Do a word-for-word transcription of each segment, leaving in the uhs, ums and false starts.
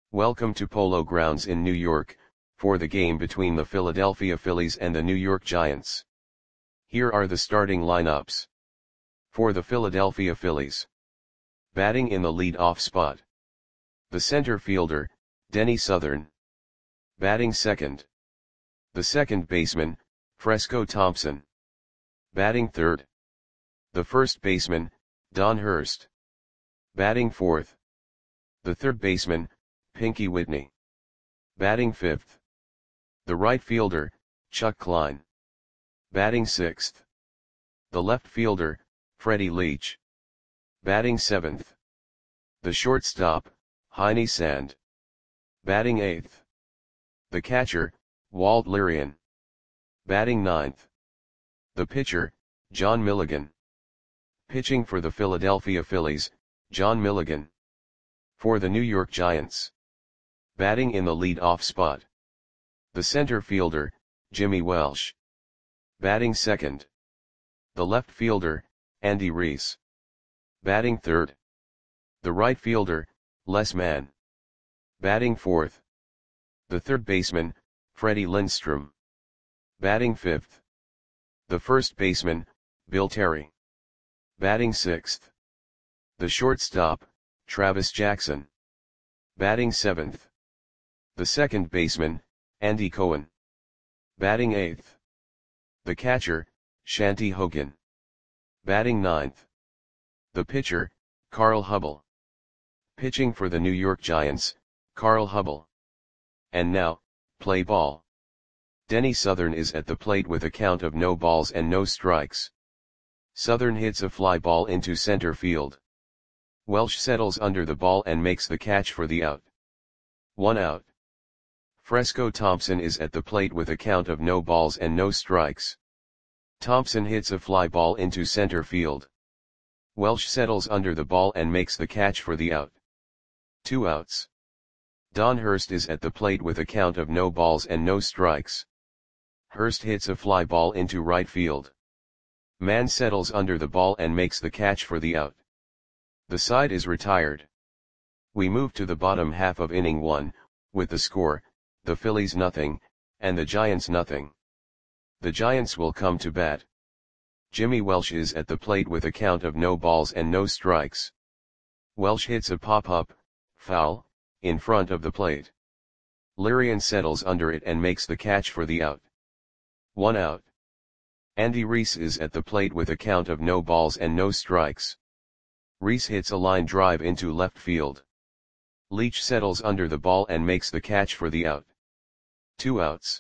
Welcome to Polo Grounds in New York, for the game between the Philadelphia Phillies and the New York Giants. Here are the starting lineups. For the Philadelphia Phillies. Batting in the lead-off spot. The center fielder, Denny Southern. Batting second. The second baseman, Fresco Thompson. Batting third. The first baseman, Don Hurst. Batting fourth. The third baseman, Pinky Whitney. Batting fifth. The right fielder, Chuck Klein. Batting sixth. The left fielder, Freddie Leach. Batting seventh. The shortstop, Heine Sand. Batting eighth. The catcher, Walt Lirian. Batting ninth. The pitcher, John Milligan. Pitching for the Philadelphia Phillies, John Milligan. For the New York Giants. Batting in the lead-off spot. The center fielder, Jimmy Welsh. Batting second. The left fielder, Andy Reese. Batting third. The right fielder, Les Mann. Batting fourth. The third baseman, Freddie Lindstrom. Batting fifth. The first baseman, Bill Terry. Batting sixth. The shortstop, Travis Jackson. Batting seventh. The second baseman, Andy Cohen. Batting eighth. The catcher, Shanty Hogan. Batting ninth. The pitcher, Carl Hubbell. Pitching for the New York Giants, Carl Hubbell. And now, play ball. Denny Southern is at the plate with a count of no balls and no strikes. Southern hits a fly ball into center field. Welsh settles under the ball and makes the catch for the out. One out. Fresco Thompson is at the plate with a count of no balls and no strikes. Thompson hits a fly ball into center field. Welsh settles under the ball and makes the catch for the out. Two outs. Don Hurst is at the plate with a count of no balls and no strikes. Hurst hits a fly ball into right field. Mann settles under the ball and makes the catch for the out. The side is retired. We move to the bottom half of inning one, with the score, the Phillies nothing, and the Giants nothing. The Giants will come to bat. Jimmy Welsh is at the plate with a count of no balls and no strikes. Welsh hits a pop-up, foul, in front of the plate. Lirian settles under it and makes the catch for the out. One out. Andy Reese is at the plate with a count of no balls and no strikes. Reese hits a line drive into left field. Leach settles under the ball and makes the catch for the out. Two outs.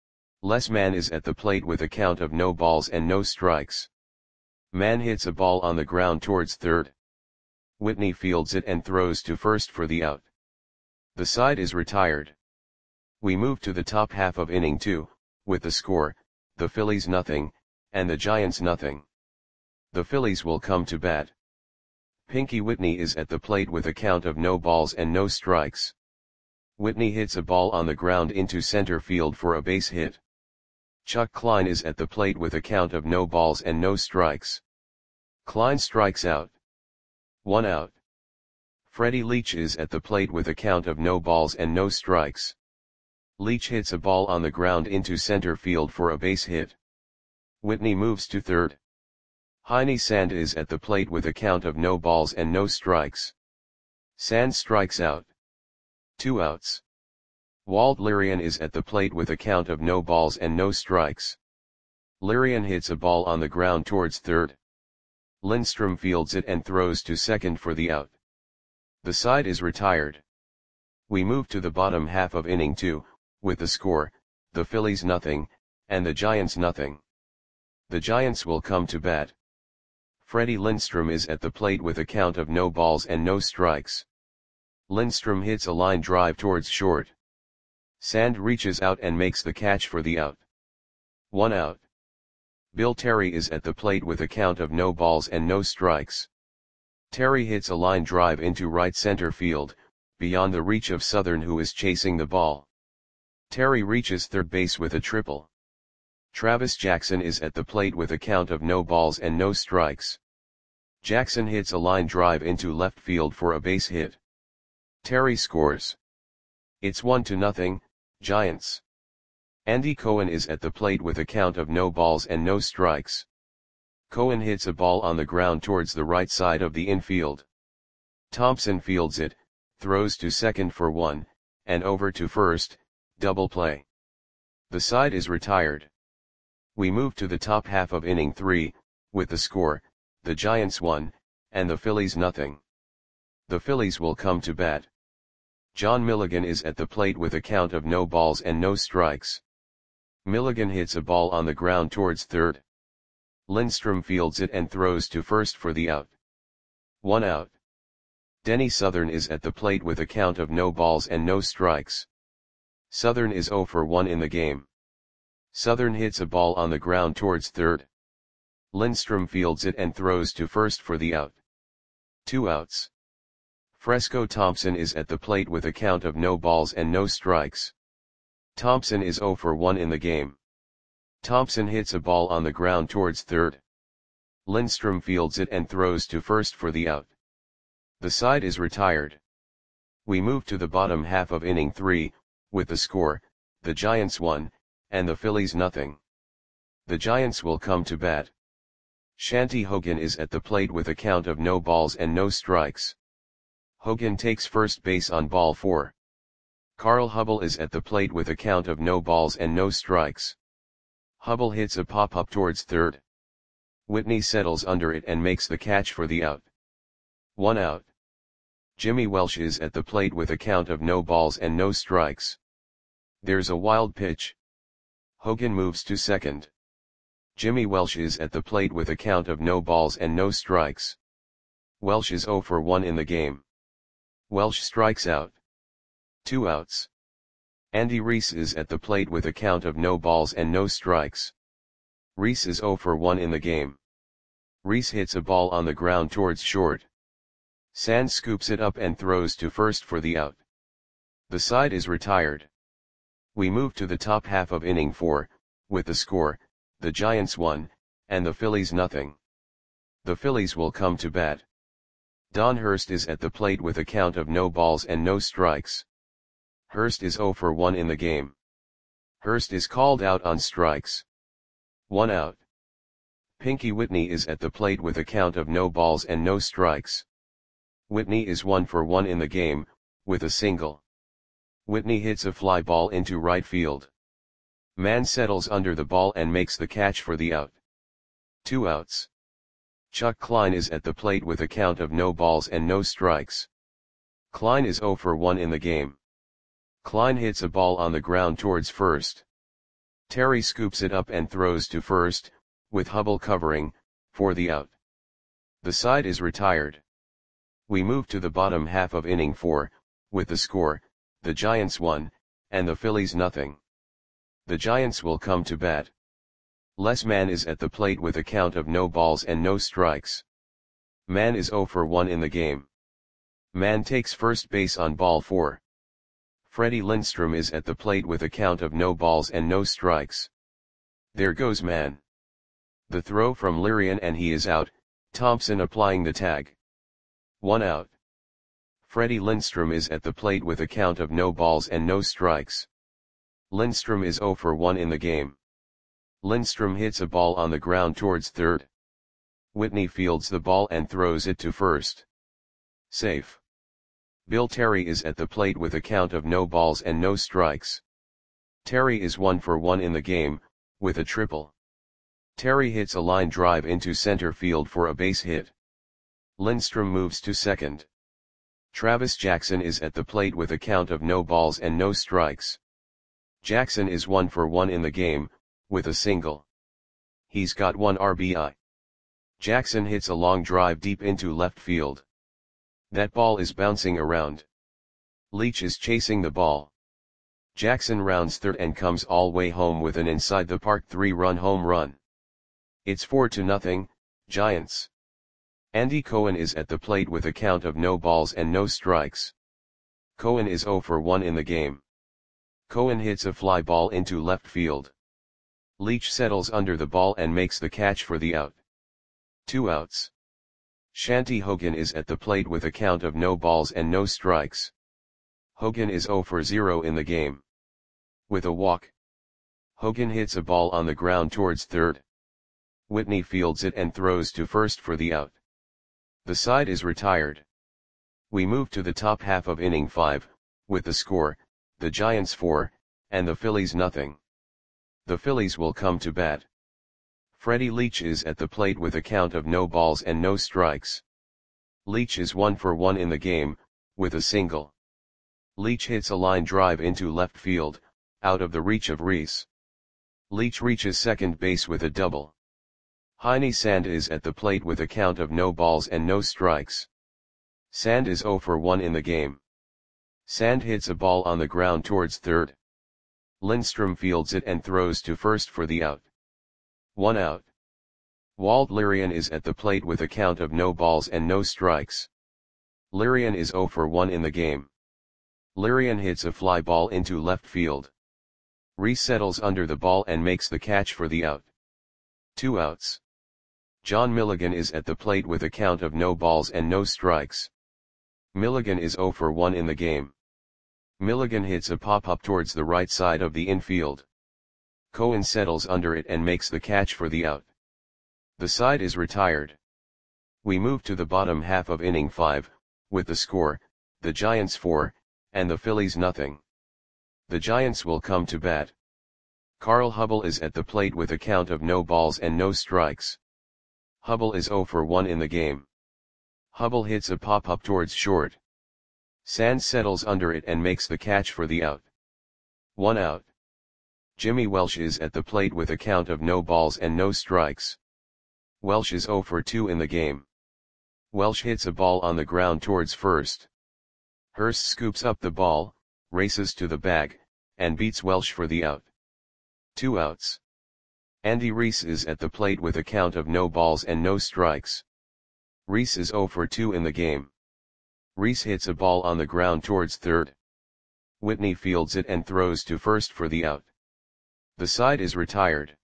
Les Mann is at the plate with a count of no balls and no strikes. Mann hits a ball on the ground towards third. Whitney fields it and throws to first for the out. The side is retired. We move to the top half of inning two, with the score, the Phillies nothing, and the Giants nothing. The Phillies will come to bat. Pinky Whitney is at the plate with a count of no balls and no strikes. Whitney hits a ball on the ground into center field for a base hit. Chuck Klein is at the plate with a count of no balls and no strikes. Klein strikes out. One out. Freddie Leach is at the plate with a count of no balls and no strikes. Leach hits a ball on the ground into center field for a base hit. Whitney moves to third. Heine Sand is at the plate with a count of no balls and no strikes. Sand strikes out. Two outs. Walt Lirian is at the plate with a count of no balls and no strikes. Lirian hits a ball on the ground towards third. Lindstrom fields it and throws to second for the out. The side is retired. We move to the bottom half of inning two, with the score, the Phillies nothing, and the Giants nothing. The Giants will come to bat. Freddie Lindstrom is at the plate with a count of no balls and no strikes. Lindstrom hits a line drive towards short. Sand reaches out and makes the catch for the out. One out. Bill Terry is at the plate with a count of no balls and no strikes. Terry hits a line drive into right center field, beyond the reach of Southern, who is chasing the ball. Terry reaches third base with a triple. Travis Jackson is at the plate with a count of no balls and no strikes. Jackson hits a line drive into left field for a base hit. Terry scores. It's one to nothing, Giants. Andy Cohen is at the plate with a count of no balls and no strikes. Cohen hits a ball on the ground towards the right side of the infield. Thompson fields it, throws to second for one, and over to first, double play. The side is retired. We move to the top half of inning three, with the score, the Giants one, and the Phillies nothing. The Phillies will come to bat. John Milligan is at the plate with a count of no balls and no strikes. Milligan hits a ball on the ground towards third. Lindstrom fields it and throws to first for the out. One out. Denny Southern is at the plate with a count of no balls and no strikes. Southern is oh for one in the game. Southern hits a ball on the ground towards third. Lindstrom fields it and throws to first for the out. Two outs. Fresco Thompson is at the plate with a count of no balls and no strikes. Thompson is oh for one in the game. Thompson hits a ball on the ground towards third. Lindstrom fields it and throws to first for the out. The side is retired. We move to the bottom half of inning three, with the score, the Giants one, and the Phillies nothing. The Giants will come to bat. Shanty Hogan is at the plate with a count of no balls and no strikes. Hogan takes first base on ball four. Carl Hubble is at the plate with a count of no balls and no strikes. Hubble hits a pop-up towards third. Whitney settles under it and makes the catch for the out. One out. Jimmy Welsh is at the plate with a count of no balls and no strikes. There's a wild pitch. Hogan moves to second. Jimmy Welsh is at the plate with a count of no balls and no strikes. Welsh is oh for one in the game. Welsh strikes out. Two outs. Andy Reese is at the plate with a count of no balls and no strikes. Reese is oh for one in the game. Reese hits a ball on the ground towards short. Sands scoops it up and throws to first for the out. The side is retired. We move to the top half of inning four, with the score, the Giants one, and the Phillies nothing. The Phillies will come to bat. Don Hurst is at the plate with a count of no balls and no strikes. Hurst is oh for one in the game. Hurst is called out on strikes. One out. Pinky Whitney is at the plate with a count of no balls and no strikes. Whitney is one for one in the game, with a single. Whitney hits a fly ball into right field. Mann settles under the ball and makes the catch for the out. Two outs. Chuck Klein is at the plate with a count of no balls and no strikes. Klein is oh for one in the game. Klein hits a ball on the ground towards first. Terry scoops it up and throws to first, with Hubble covering, for the out. The side is retired. We move to the bottom half of inning four, with the score, the Giants one, and the Phillies nothing. The Giants will come to bat. Les Mann is at the plate with a count of no balls and no strikes. Mann is oh for one in the game. Mann takes first base on ball four. Freddie Lindstrom is at the plate with a count of no balls and no strikes. There goes Mann. The throw from Lirian and he is out, Thompson applying the tag. One out. Freddie Lindstrom is at the plate with a count of no balls and no strikes. Lindstrom is oh for one in the game. Lindstrom hits a ball on the ground towards third. Whitney fields the ball and throws it to first. Safe. Bill Terry is at the plate with a count of no balls and no strikes. Terry is one for one in the game, with a triple. Terry hits a line drive into center field for a base hit. Lindstrom moves to second. Travis Jackson is at the plate with a count of no balls and no strikes. Jackson is one for one in the game, with a single. He's got one R B I. Jackson hits a long drive deep into left field. That ball is bouncing around. Leach is chasing the ball. Jackson rounds third and comes all way home with an inside the park three-run home run. It's four to nothing, Giants. Andy Cohen is at the plate with a count of no balls and no strikes. Cohen is oh for one in the game. Cohen hits a fly ball into left field. Leach settles under the ball and makes the catch for the out. Two outs. Shanty Hogan is at the plate with a count of no balls and no strikes. Hogan is zero for zero in the game. With a walk, Hogan hits a ball on the ground towards third. Whitney fields it and throws to first for the out. The side is retired. We move to the top half of inning five, with the score, the Giants four, and the Phillies nothing. The Phillies will come to bat. Freddie Leach is at the plate with a count of no balls and no strikes. Leach is one for one in the game, with a single. Leach hits a line drive into left field, out of the reach of Reese. Leach reaches second base with a double. Heine Sand is at the plate with a count of no balls and no strikes. Sand is zero for one in the game. Sand hits a ball on the ground towards third. Lindstrom fields it and throws to first for the out. One out. Walt Lirian is at the plate with a count of no balls and no strikes. Lirian is zero for one in the game. Lirian hits a fly ball into left field. Reese settles under the ball and makes the catch for the out. Two outs. John Milligan is at the plate with a count of no balls and no strikes. Milligan is zero for one in the game. Milligan hits a pop-up towards the right side of the infield. Cohen settles under it and makes the catch for the out. The side is retired. We move to the bottom half of inning five, with the score, the Giants four, and the Phillies nothing. The Giants will come to bat. Carl Hubble is at the plate with a count of no balls and no strikes. Hubble is zero for one in the game. Hubble hits a pop-up towards short. Sands settles under it and makes the catch for the out. One out. Jimmy Welsh is at the plate with a count of no balls and no strikes. Welsh is zero for two in the game. Welsh hits a ball on the ground towards first. Hurst scoops up the ball, races to the bag, and beats Welsh for the out. Two outs. Andy Reese is at the plate with a count of no balls and no strikes. Reese is zero for two in the game. Reese hits a ball on the ground towards third. Whitney fields it and throws to first for the out. The side is retired.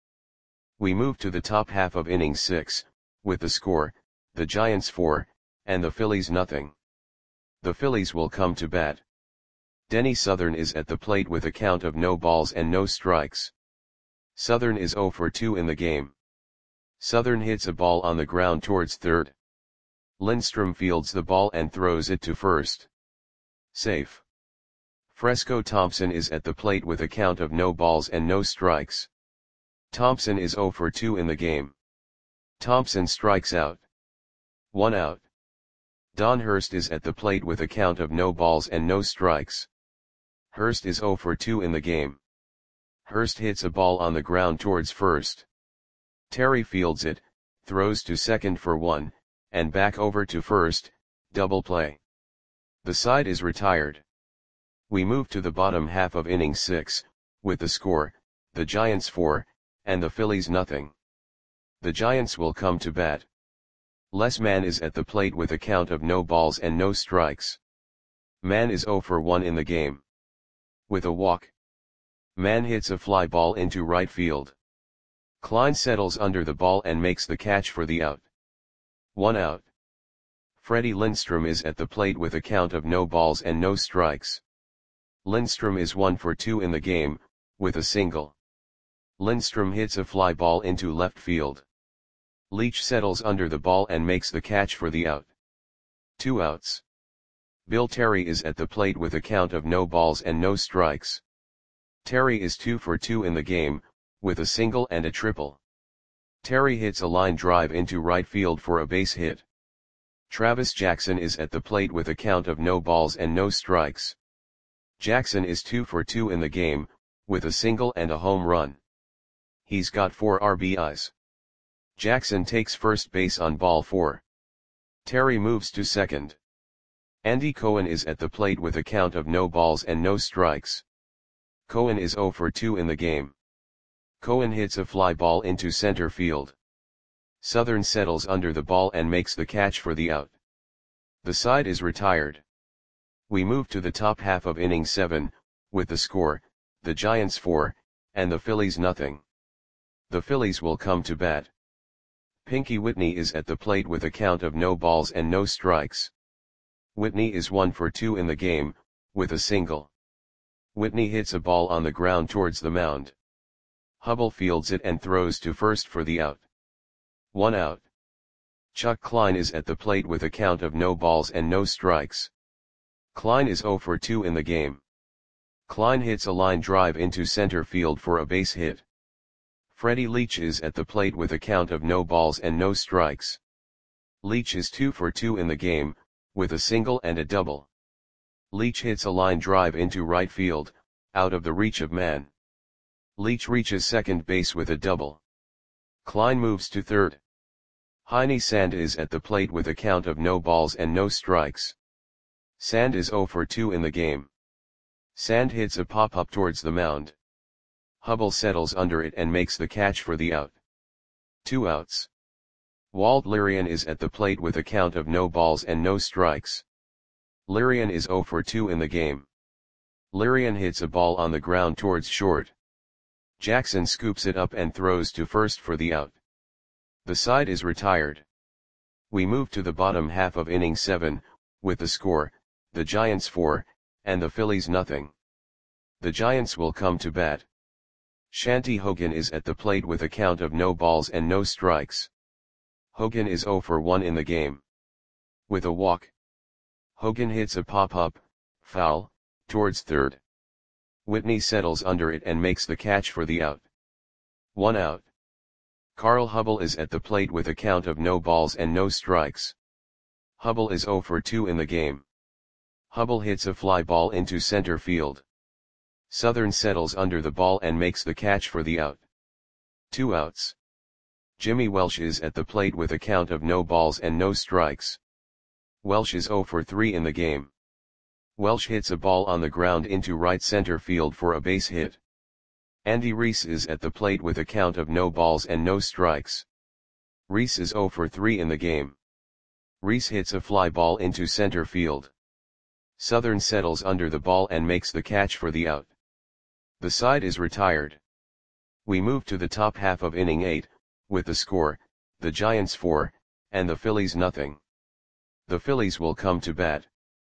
We move to the top half of inning six, with the score, the Giants four, and the Phillies nothing. The Phillies will come to bat. Denny Southern is at the plate with a count of no balls and no strikes. Southern is zero for two in the game. Southern hits a ball on the ground towards third. Lindstrom fields the ball and throws it to first. Safe. Fresco Thompson is at the plate with a count of no balls and no strikes. Thompson is zero for two in the game. Thompson strikes out. One out. Don Hurst is at the plate with a count of no balls and no strikes. Hurst is zero for two in the game. Hurst hits a ball on the ground towards first. Terry fields it, throws to second for one, and back over to first, double play. The side is retired. We move to the bottom half of inning six, with the score, the Giants four, and the Phillies nothing. The Giants will come to bat. Les Mann is at the plate with a count of no balls and no strikes. Mann is zero for one in the game. With a walk, Mann hits a fly ball into right field. Klein settles under the ball and makes the catch for the out. One out. Freddie Lindstrom is at the plate with a count of no balls and no strikes. Lindstrom is one for two in the game, with a single. Lindstrom hits a fly ball into left field. Leach settles under the ball and makes the catch for the out. Two outs. Bill Terry is at the plate with a count of no balls and no strikes. Terry is two for two in the game, with a single and a triple. Terry hits a line drive into right field for a base hit. Travis Jackson is at the plate with a count of no balls and no strikes. Jackson is two for two in the game, with a single and a home run. He's got four R B Is. Jackson takes first base on ball four. Terry moves to second. Andy Cohen is at the plate with a count of no balls and no strikes. Cohen is zero for two in the game. Cohen hits a fly ball into center field. Southern settles under the ball and makes the catch for the out. The side is retired. We move to the top half of inning seven, with the score, the Giants four, and the Phillies nothing. The Phillies will come to bat. Pinky Whitney is at the plate with a count of no balls and no strikes. Whitney is one for two in the game, with a single. Whitney hits a ball on the ground towards the mound. Hubble fields it and throws to first for the out. One out. Chuck Klein is at the plate with a count of no balls and no strikes. Klein is zero for two in the game. Klein hits a line drive into center field for a base hit. Freddie Leach is at the plate with a count of no balls and no strikes. Leach is two for two in the game, with a single and a double. Leach hits a line drive into right field, out of the reach of man. Leach reaches second base with a double. Klein moves to third. Heine Sand is at the plate with a count of no balls and no strikes. Sand is zero for two in the game. Sand hits a pop-up towards the mound. Hubble settles under it and makes the catch for the out. Two outs. Walt Lirian is at the plate with a count of no balls and no strikes. Lirian is zero for two in the game. Lirian hits a ball on the ground towards short. Jackson scoops it up and throws to first for the out. The side is retired. We move to the bottom half of inning seven, with the score, the Giants four, and the Phillies nothing. The Giants will come to bat. Shanty Hogan is at the plate with a count of no balls and no strikes. Hogan is zero for one in the game. With a walk. Hogan hits a pop-up, foul, towards third. Whitney settles under it and makes the catch for the out. One out. Carl Hubble is at the plate with a count of no balls and no strikes. Hubble is zero for two in the game. Hubble hits a fly ball into center field. Southern settles under the ball and makes the catch for the out. Two outs. Jimmy Welsh is at the plate with a count of no balls and no strikes. Welsh is zero for three in the game. Welsh hits a ball on the ground into right center field for a base hit. Andy Reese is at the plate with a count of no balls and no strikes. Reese is zero for three in the game. Reese hits a fly ball into center field. Southern settles under the ball and makes the catch for the out. The side is retired. We move to the top half of inning eight, with the score, the Giants four, and the Phillies nothing. The Phillies will come to bat.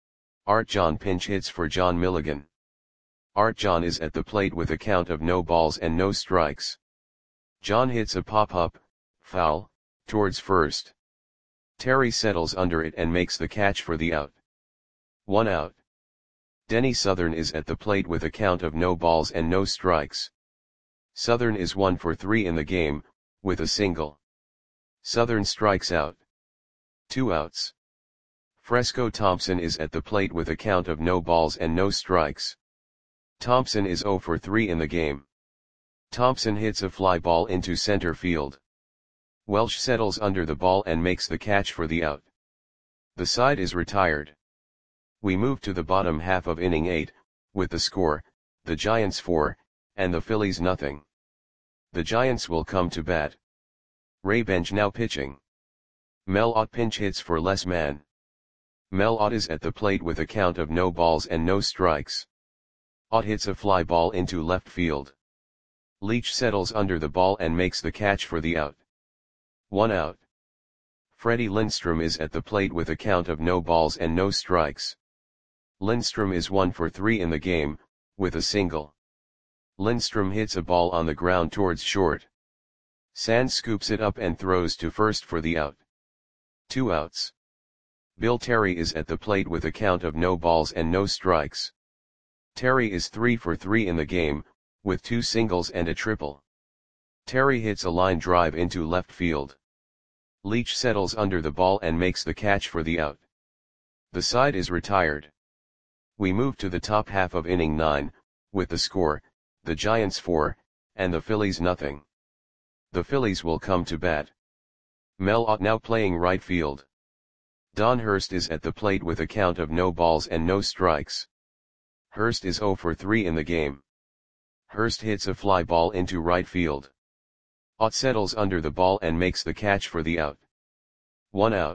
Art John pinch hits for John Milligan. Art John is at the plate with a count of no balls and no strikes. John hits a pop-up, foul, towards first. Terry settles under it and makes the catch for the out. One out. Denny Southern is at the plate with a count of no balls and no strikes. Southern is one for three in the game, with a single. Southern strikes out. Two outs. Fresco Thompson is at the plate with a count of no balls and no strikes. Thompson is zero for three in the game. Thompson hits a fly ball into center field. Welsh settles under the ball and makes the catch for the out. The side is retired. We move to the bottom half of inning eight, with the score, the Giants four, and the Phillies nothing. The Giants will come to bat. Ray Bench now pitching. Mel Ott pinch hits for Les Mann. Mel Ott is at the plate with a count of no balls and no strikes. Ott hits a fly ball into left field. Leach settles under the ball and makes the catch for the out. One out. Freddie Lindstrom is at the plate with a count of no balls and no strikes. Lindstrom is one for three in the game, with a single. Lindstrom hits a ball on the ground towards short. Sands scoops it up and throws to first for the out. Two outs. Bill Terry is at the plate with a count of no balls and no strikes. Terry is three for three in the game, with two singles and a triple. Terry hits a line drive into left field. Leach settles under the ball and makes the catch for the out. The side is retired. We move to the top half of inning nine, with the score, the Giants four, and the Phillies nothing. The Phillies will come to bat. Mel Ott now playing right field. Don Hurst is at the plate with a count of no balls and no strikes. Hurst is zero for three in the game. Hurst hits a fly ball into right field. Ott settles under the ball and makes the catch for the out. One out.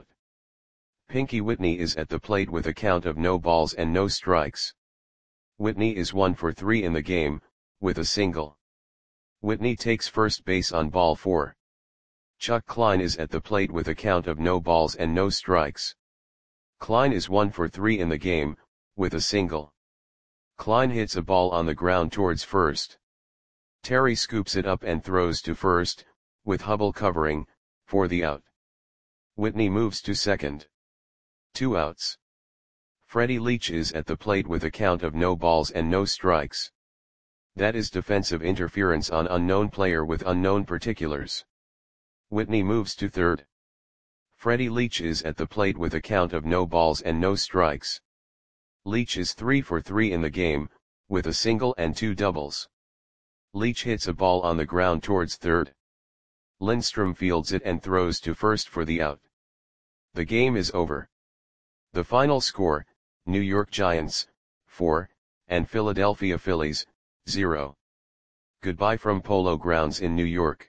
Pinky Whitney is at the plate with a count of no balls and no strikes. Whitney is one for three in the game, with a single. Whitney takes first base on ball four. Chuck Klein is at the plate with a count of no balls and no strikes. Klein is one for three in the game, with a single. Klein hits a ball on the ground towards first. Terry scoops it up and throws to first, with Hubble covering, for the out. Whitney moves to second. Two outs. Freddie Leach is at the plate with a count of no balls and no strikes. That is defensive interference on unknown player with unknown particulars. Whitney moves to third. Freddie Leach is at the plate with a count of no balls and no strikes. Leach is three for three in the game, with a single and two doubles. Leach hits a ball on the ground towards third. Lindstrom fields it and throws to first for the out. The game is over. The final score, New York Giants, four, and Philadelphia Phillies, zero. Goodbye from Polo Grounds in New York.